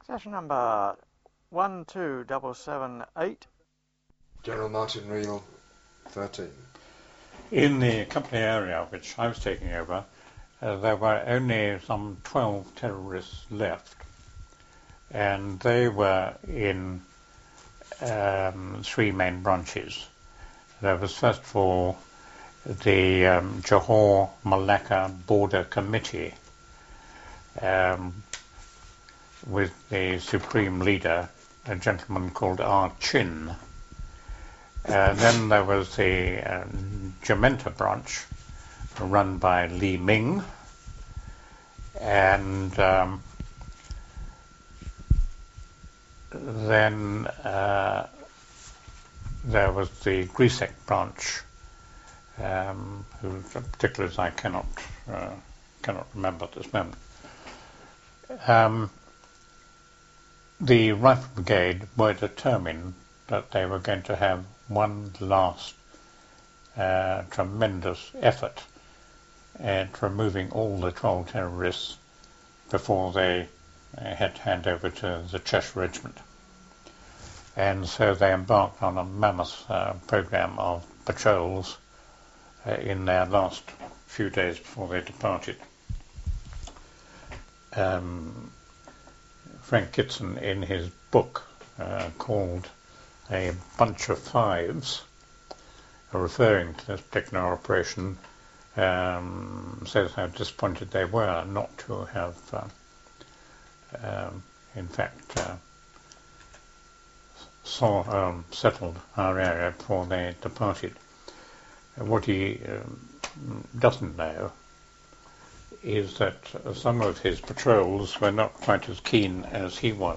Session number 12778. General Martin Reel, 13. In the company area which I was taking over, there were only some 12 terrorists left, and they were in three main branches. There was first of all the Johor-Malacca Border Committee, with the supreme leader, a gentleman called R. Chin. Then there was the Jamenta branch, run by Li Ming, and then there was the Grisek branch, whose particulars I cannot remember at this moment. The Rifle Brigade were determined that they were going to have one last tremendous effort at removing all the 12 terrorists before they had to hand over to the Cheshire Regiment. And so they embarked on a mammoth program of patrols in their last few days before they departed. Frank Kitson, in his book called A Bunch of Fives, referring to this particular operation, says how disappointed they were not to have, in fact, settled our area before they departed. What he doesn't know is that some of his patrols were not quite as keen as he was.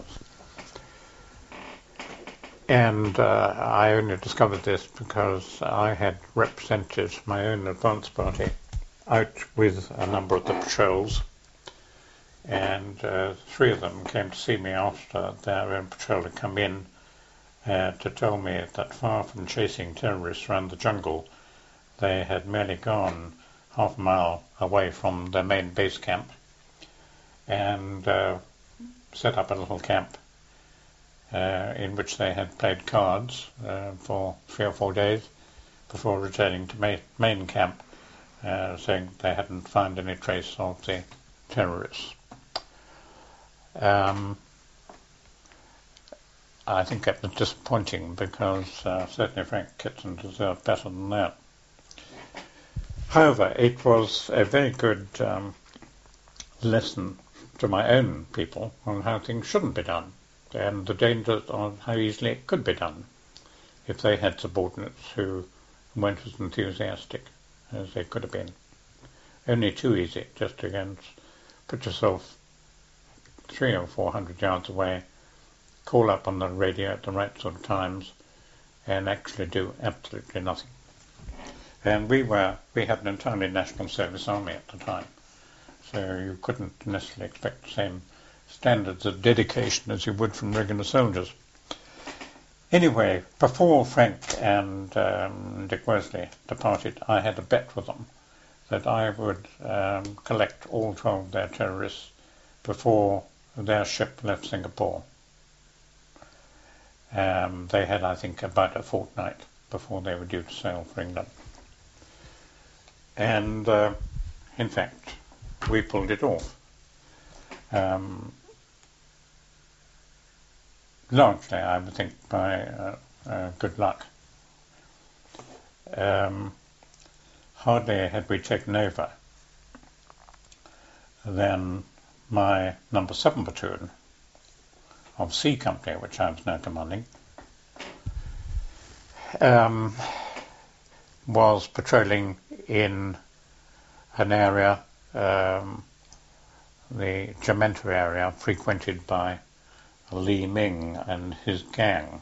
And I only discovered this because I had represented my own advance party out with a number of the patrols, and three of them came to see me after their own patrol had come in to tell me that far from chasing terrorists around the jungle, they had merely gone half a mile away from their main base camp and set up a little camp in which they had played cards for 3 or 4 days before returning to main camp, saying they hadn't found any trace of the terrorists. I think that was disappointing because certainly Frank Kitson deserved better than that. However, it was a very good lesson to my own people on how things shouldn't be done, and the dangers on how easily it could be done if they had subordinates who weren't as enthusiastic as they could have been. Only too easy just to put yourself 300 or 400 yards away, call up on the radio at the right sort of times, and actually do absolutely nothing. And we had an entirely national service army at the time, so you couldn't necessarily expect the same standards of dedication as you would from regular soldiers. Anyway, before Frank and Dick Worsley departed, I had a bet with them that I would collect all 12 of their terrorists before their ship left Singapore. They had, I think, about a fortnight before they were due to sail for England. And, in fact, we pulled it off. Largely, I would think, by good luck. Hardly had we taken over than my number 7 platoon of C Company, which I was now commanding, was patrolling in an area, the Jamenta area, frequented by Li Ming and his gang.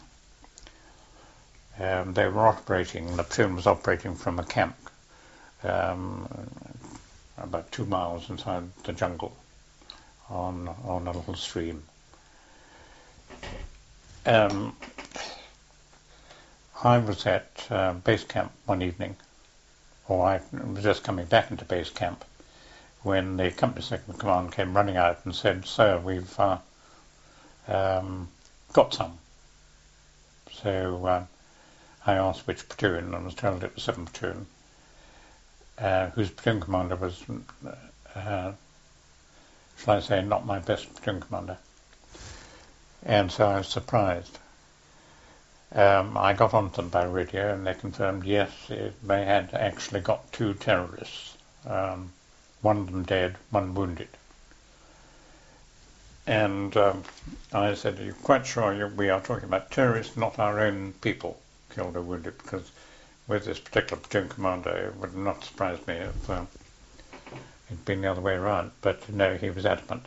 The platoon was operating from a camp about 2 miles inside the jungle on a little stream. I was at base camp one evening, or I was just coming back into base camp, when the company second command came running out and said, "Sir, we've got some. So I asked which platoon and was told it was 7th Platoon, whose platoon commander was, shall I say, not my best platoon commander. And so I was surprised. I got on to them by radio and they confirmed, yes, they had actually got 2 terrorists. One of them dead, one wounded. And I said, are you quite sure we are talking about terrorists, not our own people killed or wounded? Because with this particular platoon commander, it would not surprise me if it'd been the other way around. But no, he was adamant.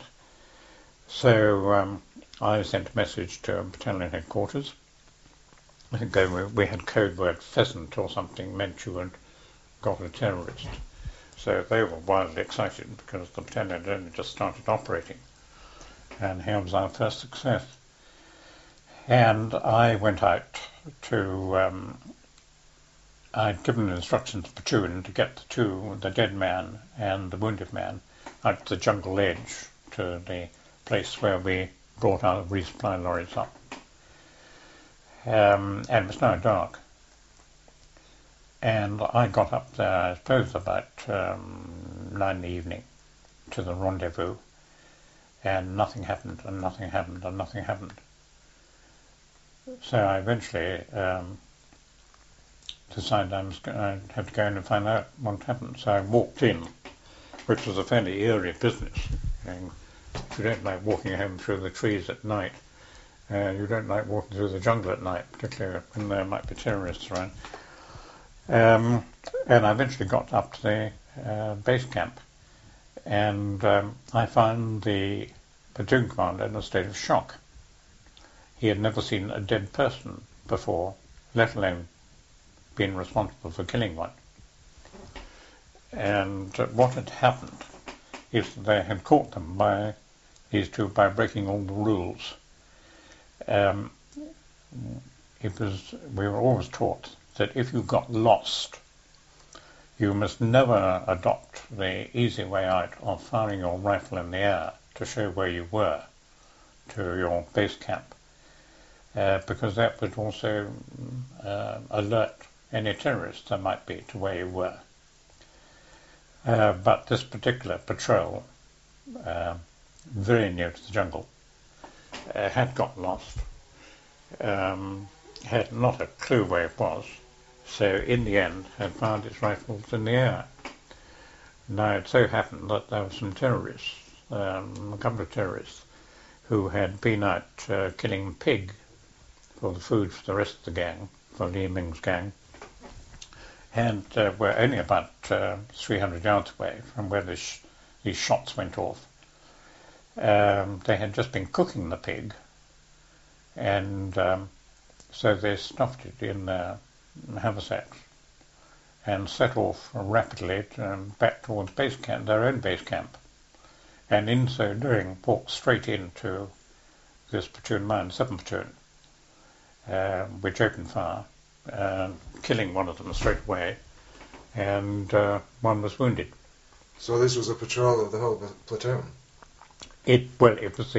So I sent a message to battalion headquarters. I think we had code word pheasant or something, meant you had got a terrorist. So they were wildly excited because the battalion had only just started operating. And here was our first success. And I went out to, I'd given instructions to the platoon to get the dead man and the wounded man, out to the jungle edge to the place where we brought our resupply lorries up. And it was now dark. And I got up there, I suppose, about 9 in the evening to the rendezvous. And nothing happened, and nothing happened, and nothing happened. So I eventually decided I had to go in and find out what happened. So I walked in, which was a fairly eerie business. And if you don't like walking home through the trees at night, you don't like walking through the jungle at night, particularly when there might be terrorists around. And I eventually got up to the base camp. And I found the platoon commander in a state of shock. He had never seen a dead person before, let alone been responsible for killing one. And what had happened is that they had caught them these two by breaking all the rules. We were always taught that if you got lost, you must never adopt the easy way out of firing your rifle in the air to show where you were to your base camp, because that would also alert any terrorists there might be to where you were. But this particular patrol, very near to the jungle, had got lost, had not a clue where it was, so in the end had found its rifles in the air. Now it so happened that there were some terrorists, a couple of terrorists, who had been out killing pig for the food for the rest of the gang, for Li Ming's gang, and were only about 300 yards away from where these shots went off. They had just been cooking the pig, and so they stuffed it in their haversacks and set off rapidly back towards base camp, their own base camp, and in so doing walked straight into this platoon mine, 7th Platoon, which opened fire, killing one of them straight away, and one was wounded. So this was a patrol of the whole platoon? It was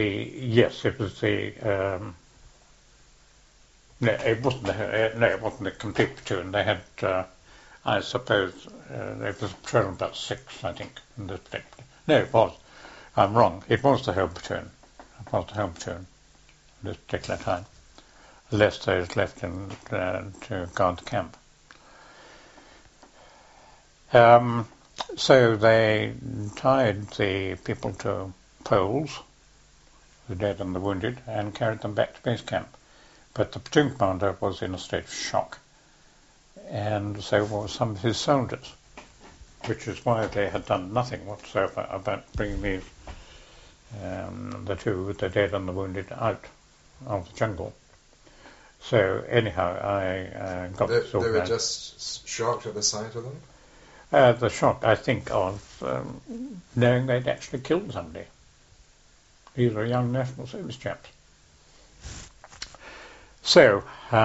the complete platoon. They had, I suppose, it was a patrol of about 6, I think, in this particular. No, it was. I'm wrong. It was the whole platoon. It was the whole platoon at this particular time. Less those left to guard the camp. So they tied the people to poles, the dead and the wounded, and carried them back to base camp. But the platoon commander was in a state of shock, and so were some of his soldiers, which is why they had done nothing whatsoever about bringing these, the dead and the wounded, out of the jungle. So anyhow, I got this organised. They were just shocked at the sight of them? The shock, I think, of knowing they'd actually killed somebody. These were young National Service chaps. So,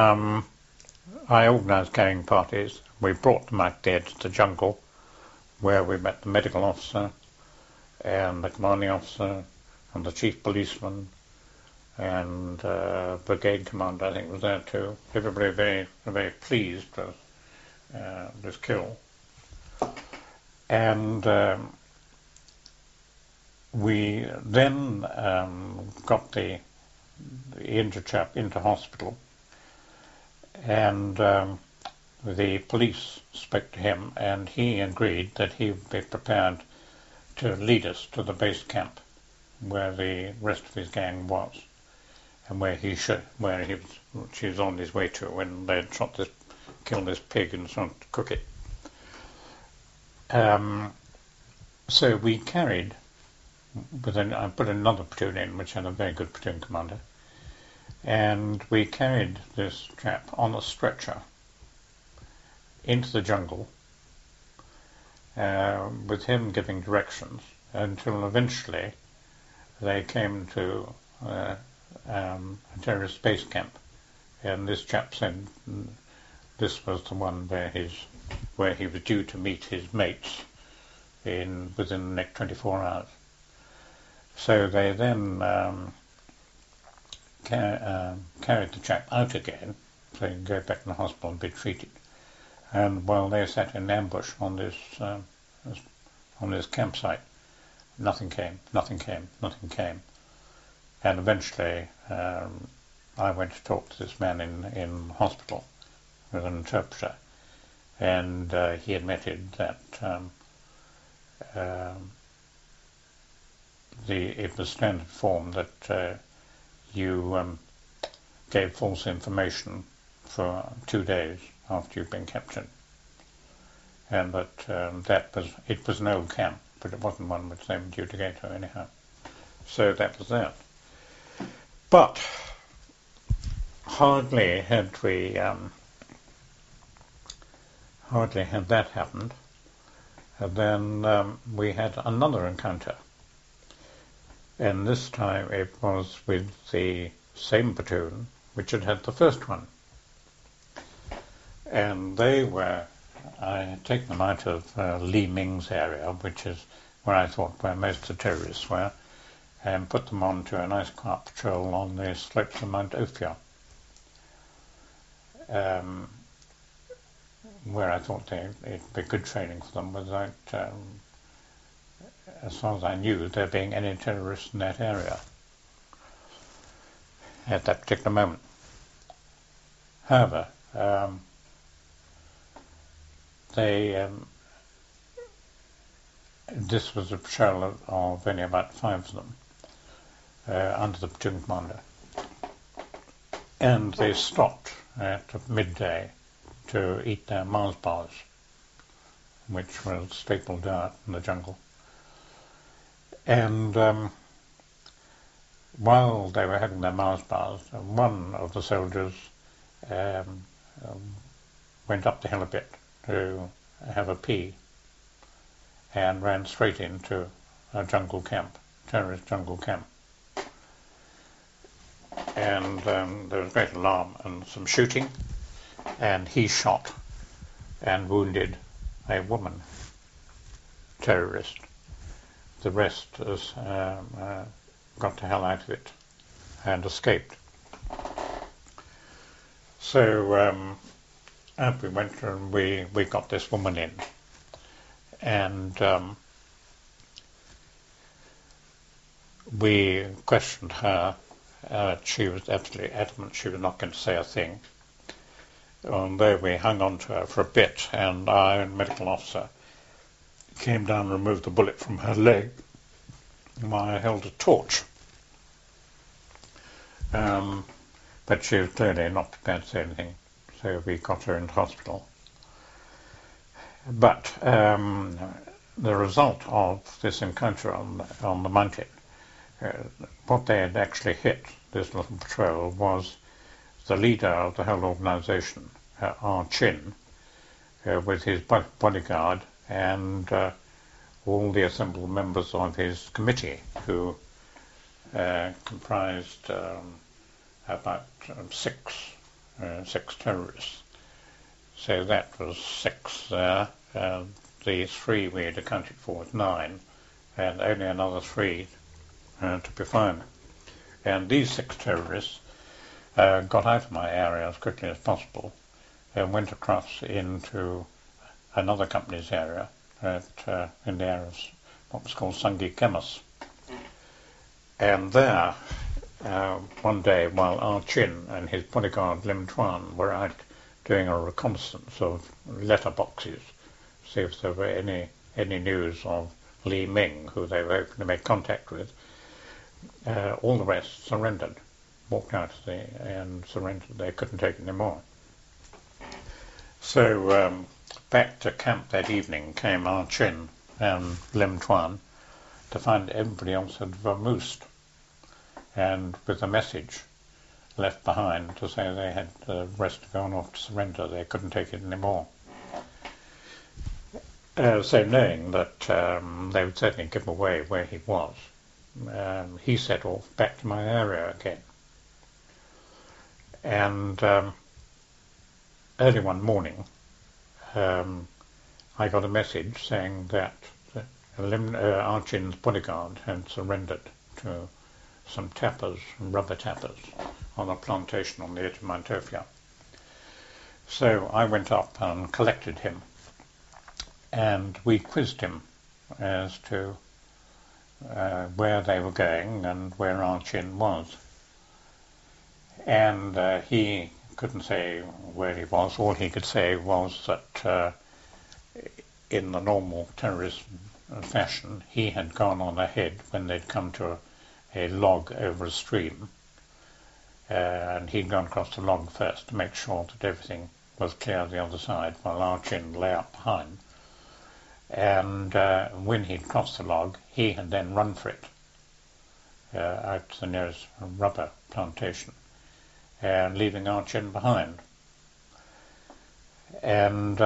I organised carrying parties. We brought them out there to the jungle, where we met the medical officer and the commanding officer and the chief policeman and brigade commander, I think, was there too. Everybody very, very pleased with this kill. And we then got the injured chap into hospital, and the police spoke to him, and he agreed that he would be prepared to lead us to the base camp where the rest of his gang was, and where he was on his way to when they had killed this pig and started to cook it. So we carried, I put another platoon in, which had a very good platoon commander, and we carried this chap on a stretcher into the jungle, with him giving directions, until eventually they came to a terrorist base camp, and this chap said this was the one where he was due to meet his mates within the next 24 hours. So they then carried the chap out again, so he could go back to the hospital and be treated. And while they sat in ambush on this campsite, nothing came. And eventually I went to talk to this man in hospital with an interpreter, and he admitted that it was standard form that you gave false information for 2 days after you've been captured, and that it was an old camp, but it wasn't one which they were due to go to anyhow. So that was that. But hardly had that happened, and then we had another encounter, and this time it was with the same platoon which had the first one. And I had taken them out of Li Ming's area, which is where I thought where most of the terrorists were, and put them on to a nice quiet patrol on the slopes of Mount Ophir, where I thought it'd be good training for them without, as far as I knew, there being any terrorists in that area at that particular moment. However, this was a patrol of only about 5 of them, under the platoon commander, and they stopped at midday to eat their Mars bars, which was staple diet in the jungle. And while they were having their Mars bars, one of the soldiers went up the hill a bit to have a pee, and ran straight into a jungle camp, terrorist jungle camp. And there was great alarm and some shooting, and he shot and wounded a woman terrorist. The rest got the hell out of it and escaped. So up we went, and we got this woman in, and we questioned her. She was absolutely adamant she was not going to say a thing. There we hung on to her for a bit, and our own medical officer came down and removed the bullet from her leg while I held a torch. But she was clearly not prepared to say anything, so we got her into hospital. But the result of this encounter on the mountain, what they had actually hit, this little patrol, was the leader of the whole organisation, R. Chin, with his bodyguard and all the assembled members of his committee, who comprised about six terrorists. So that was 6 there. The 3 we had accounted for was 9, and only another 3 to be found. And these 6 terrorists got out of my area as quickly as possible and went across into another company's area in the area of what was called Sungei Kemis. And there, one day, while Ah Chin and his bodyguard Lim Tuan were out doing a reconnaissance of letterboxes, see if there were any news of Li Ming, who they were hoping to make contact with, all the rest surrendered, walked out and surrendered. They couldn't take any more. So back to camp that evening came Ah Chin and Lim Tuan to find everybody else had vamoosed, and with a message left behind to say they had the rest gone off to surrender. They couldn't take it anymore. So knowing that they would certainly give away where he was, he set off back to my area again. And early one morning, I got a message saying that Ah Chin's bodyguard had surrendered to some tappers, rubber tappers, on a plantation on the edge of Mantopia. So I went up and collected him, and we quizzed him as to where they were going and where Ah Chin was. And he couldn't say where he was. All he could say was that in the normal terrorist fashion, he had gone on ahead when they'd come to a log over a stream, and he'd gone across the log first to make sure that everything was clear on the other side, while Ah Chin lay up behind. And when he'd crossed the log, he had then run for it out to the nearest rubber plantation, and leaving Ah Chin behind. And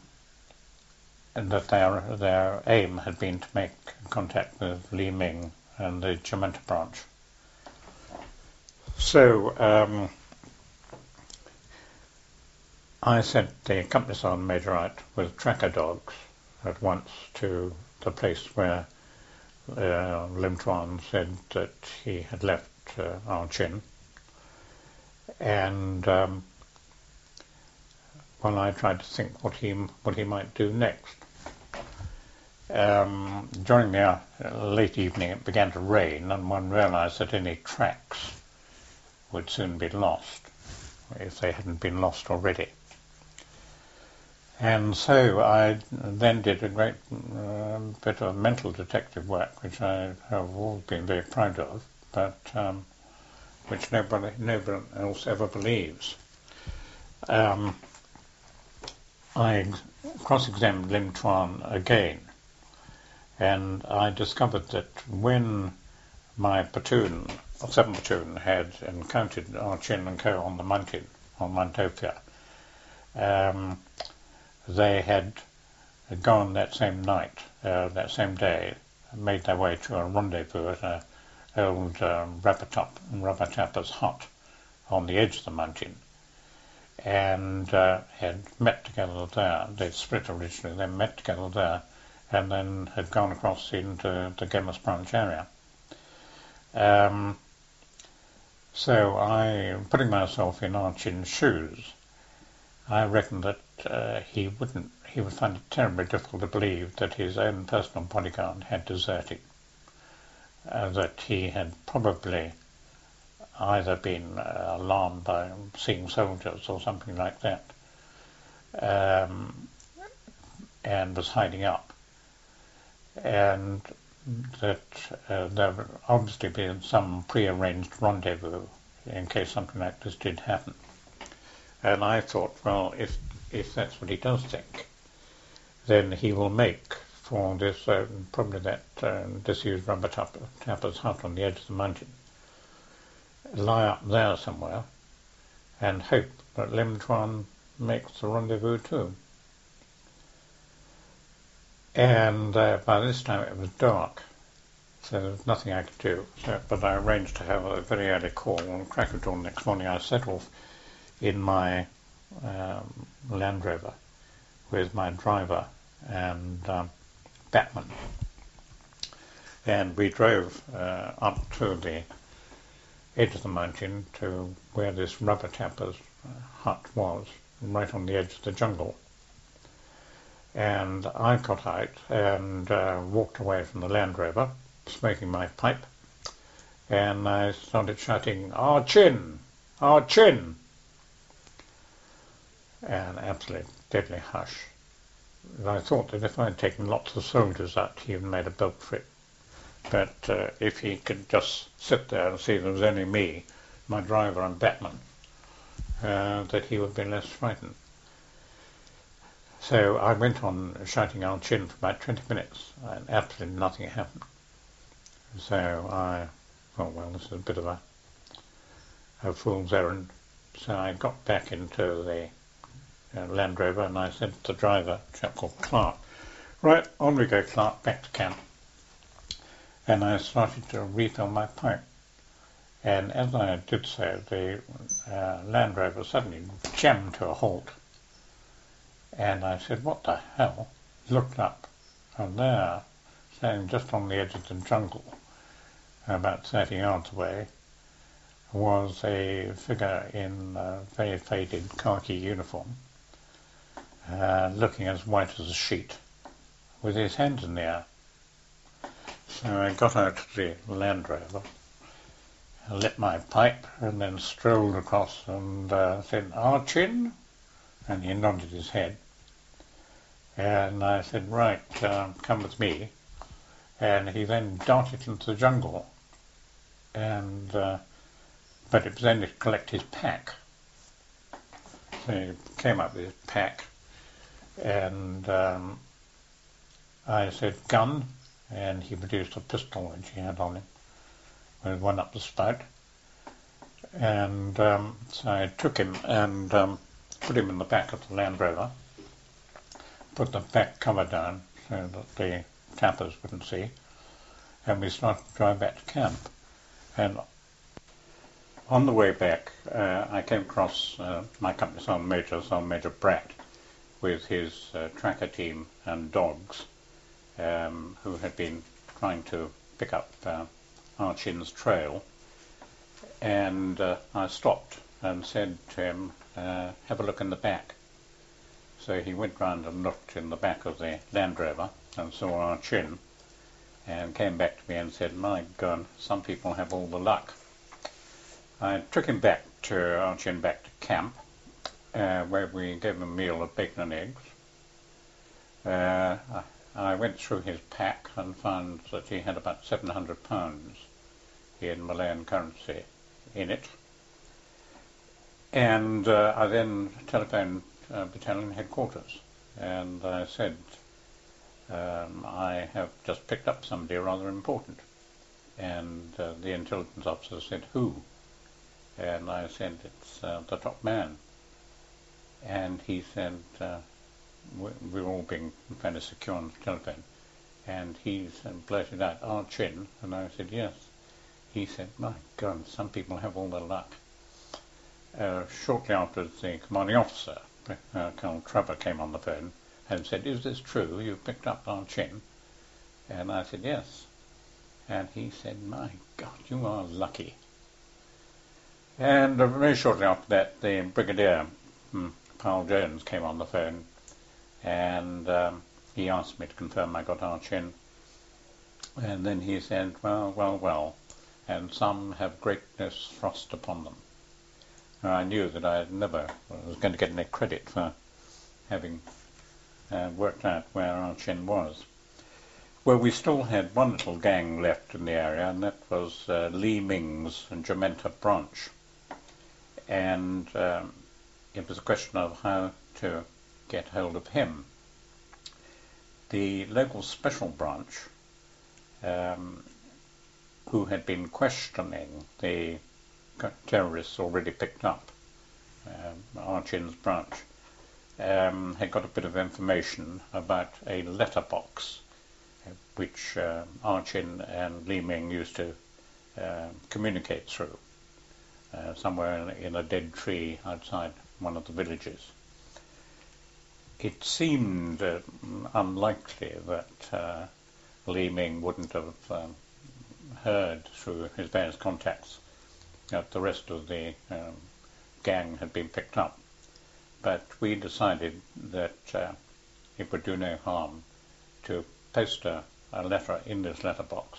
that their aim had been to make contact with Li Ming and the Jamenta branch. So I sent the company sergeant major out with tracker dogs at once to the place where Lim Tuan said that he had left Ah Chin. And well, I tried to think what he might do next. During the late evening it began to rain, and one realised that any tracks would soon be lost, if they hadn't been lost already. And so I then did a great bit of mental detective work, which I have always been very proud of, but which nobody else ever believes. I cross-examined Lim Tuan again, and I discovered that when my platoon, 7th Platoon, had encountered Ah Chin and Co. on the mountain, on Mantopia, they had gone that same night, that same day, made their way to a rendezvous at an old rubber tapper's hut on the edge of the mountain, and had met together there. They'd split originally, then met together there, and then had gone across into the Gemus branch area. So I, putting myself in Ah Chin's shoes, I reckon that he would find it terribly difficult to believe that his own personal bodyguard had deserted, that he had probably either been alarmed by seeing soldiers or something like that, and was hiding up, and that there would obviously be some pre-arranged rendezvous in case something like this did happen. And I thought, well, if that's what he does think, then he will make for this, probably that disused rubber tapper's hut on the edge of the mountain, lie up there somewhere, and hope that Lim Tuan makes the rendezvous too. And by this time it was dark, so there was nothing I could do. But I arranged to have a very early call on crack of dawn next morning. I set off in my Land Rover with my driver and Batman, and we drove up to the edge of the mountain to where this rubber tapper's hut was, right on the edge of the jungle. And I got out and walked away from the Land Rover, smoking my pipe, and I started shouting, "Our chin! Our chin!" And absolute deadly hush. And I thought that if I'd taken lots of soldiers out, he would have made a belt for it. But if he could just sit there and see there was only me, my driver and Batman, that he would be less frightened. So I went on shouting "Our chin" for about 20 minutes, and absolutely nothing happened. So I thought, well, this is a bit of a fool's errand. So I got back into the Land Rover, and I said to the driver, a chap called Clark, "Right, on we go, Clark, back to camp." And I started to refill my pipe. And as I did so, the Land Rover suddenly jammed to a halt. And I said, "What the hell?" Looked up, and there, standing just on the edge of the jungle, about 30 yards away, was a figure in a very faded khaki uniform, looking as white as a sheet, with his hands in the air. So I got out of the Land Rover, lit my pipe, and then strolled across and said, "Our chin?" And he nodded his head. And I said, "Right, come with me." And he then darted into the jungle, and but it was only to collect his pack. So he came up with his pack, and I said, "Gun," and he produced a pistol which he had on him, with one up the spout. And so I took him and put him in the back of the Land Rover, put the back cover down so that the tappers wouldn't see, and we started to drive back to camp. And on the way back, I came across my company Sergeant Major Bratt, with his tracker team and dogs, who had been trying to pick up Our Chin's trail. And I stopped and said to him, "Have a look in the back." So he went round and looked in the back of the Land Rover and saw Our Chin, and came back to me and said, "My God, some people have all the luck." I took him back to Our Chin, back to camp, where we gave him a meal of bacon and eggs. I went through his pack and found that he had about £700 in Malayan currency in it. And I then telephoned battalion headquarters, and I said, "I have just picked up somebody rather important." And the intelligence officer said, "Who?" And I said, "It's the top man." And he said, we were all being fairly secure on the telephone, and he blurted out, "Our Chin?" And I said, "Yes." He said, "My God, some people have all their luck." Shortly afterwards, the commanding officer, Colonel Trevor, came on the phone and said, "Is this true? You picked up Our Chin?" And I said, "Yes." And he said, "My God, you are lucky." And very shortly after that, the Brigadier, Paul Jones, came on the phone, and he asked me to confirm I got Our Chin. And then he said, well, and some have greatness thrust upon them. And I knew that I never was going to get any credit for having worked out where Our Chin was. Well, we still had one little gang left in the area, and that was Li Ming's Jamenta branch. And it was a question of how to get hold of him. The local special branch, who had been questioning the terrorists already picked up, Our Chin's branch, had got a bit of information about a letterbox which Our Chin and Li Ming used to communicate through, somewhere in a dead tree outside one of the villages. It seemed unlikely that Li Ming wouldn't have heard through his various contacts that the rest of the gang had been picked up. But we decided that it would do no harm to post a letter in this letterbox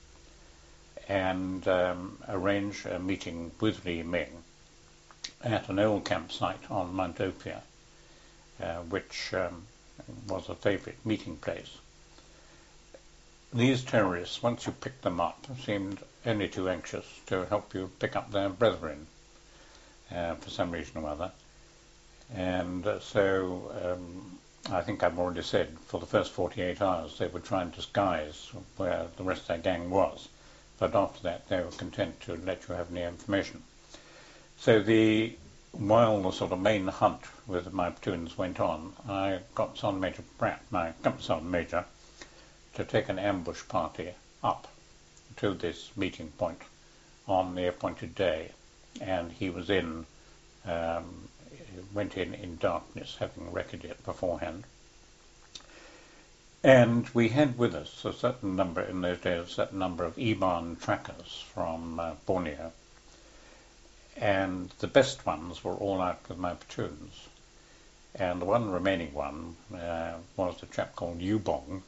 and arrange a meeting with Li Ming at an old campsite on Mount Ophir, which was a favourite meeting place. These terrorists, once you picked them up, seemed only too anxious to help you pick up their brethren for some reason or other. And so I think I've already said for the first 48 hours they would try and disguise where the rest of their gang was. But after that they were content to let you have any information. So while the sort of main hunt with my platoons went on, I got Sergeant Major Pratt, my company sergeant major, to take an ambush party up to this meeting point on the appointed day. And he was went in darkness, having reckoned it beforehand. And we had with us a certain number, in those days, a certain number of Iban trackers from Borneo. And the best ones were all out with my platoons. And the one remaining one was a chap called Yubong,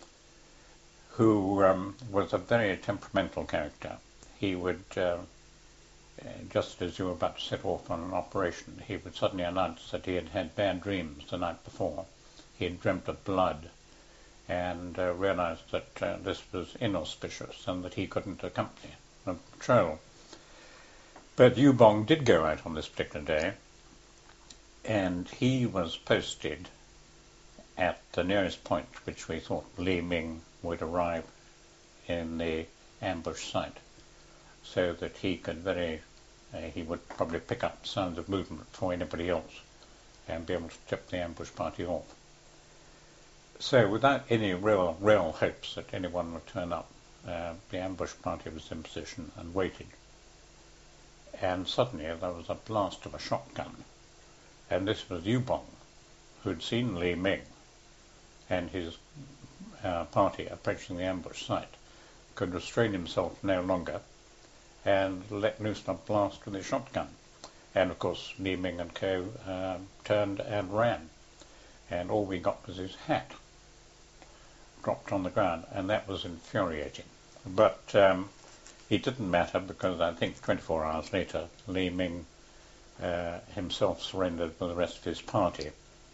who was a very temperamental character. He would, just as you were about to set off on an operation, he would suddenly announce that he had had bad dreams the night before. He had dreamt of blood and realized that this was inauspicious and that he couldn't accompany the patrol. But Yubong did go out on this particular day, and he was posted at the nearest point which we thought Li Ming would arrive in the ambush site, so that he could he would probably pick up signs of movement before anybody else and be able to tip the ambush party off. So without any real hopes that anyone would turn up, the ambush party was in position and waited. And suddenly there was a blast of a shotgun, and this was Yubong, who'd seen Li Ming and his party approaching the ambush site, could restrain himself no longer and let loose a blast with his shotgun. And of course Li Ming and co. Turned and ran, and all we got was his hat dropped on the ground, and that was infuriating. But it didn't matter, because I think 24 hours later Li Ming himself surrendered with the rest of his party.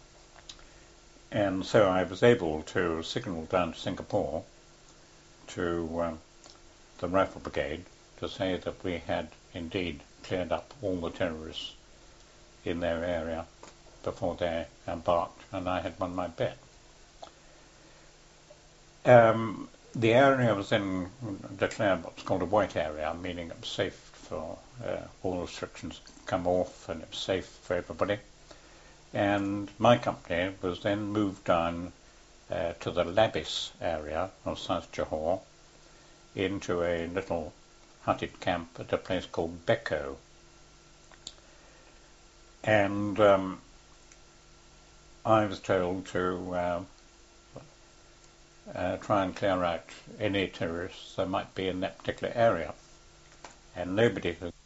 And so I was able to signal down to Singapore to the Rifle Brigade to say that we had indeed cleared up all the terrorists in their area before they embarked, and I had won my bet. The area was then declared what's called a white area, meaning it was safe for all restrictions to come off, and it was safe for everybody. And my company was then moved down to the Labis area of South Johor, into a little hutted camp at a place called Beko. And I was told to try and clear out any terrorists there might be in that particular area. And nobody could